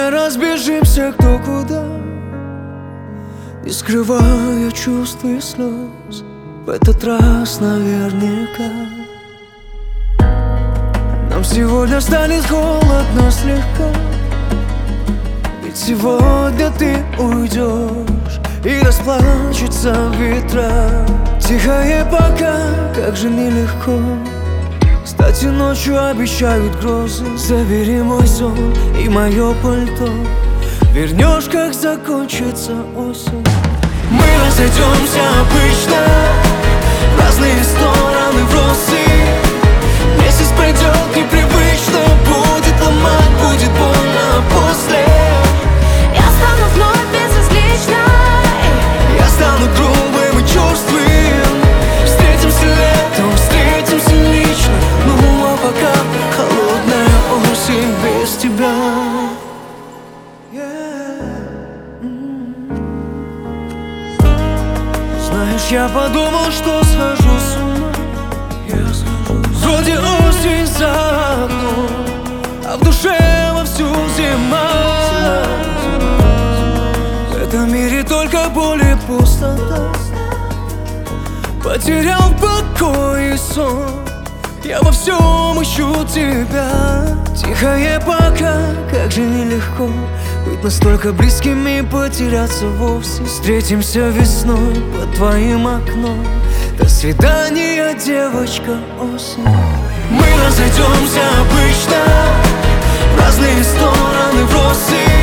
Давай разбежимся кто куда, не скрывая чувств и слез. В этот раз наверняка нам сегодня станет холодно слегка. Ведь сегодня ты уйдешь и расплачется ветра. Тихое пока, как же нелегко. Кстати, ночью обещают грозы. Забери мой сон и мое пальто. Вернешь, как закончится осень. Мы разойдемся обычно в разные стороны в росы. Месяц пройдет непривычно, будет ломать, будет больно после. Я стану вновь безразличной, Я стану грубым и черствым. Встретимся летом, встретимся лично. Ну а пока холодная осень без тебя. Знаешь, я подумал, что схожу с ума. Вроде осень за окном, а в душе вовсю зима. В этом мире только боль и пустота. Потерял покой и сон. Я во всем ищу тебя. Тихое пока, как же нелегко быть настолько близкими и потеряться вовсе. Встретимся весной под твоим окном. До свидания, девочка осень. Мы разойдемся обычно в разные стороны в росы.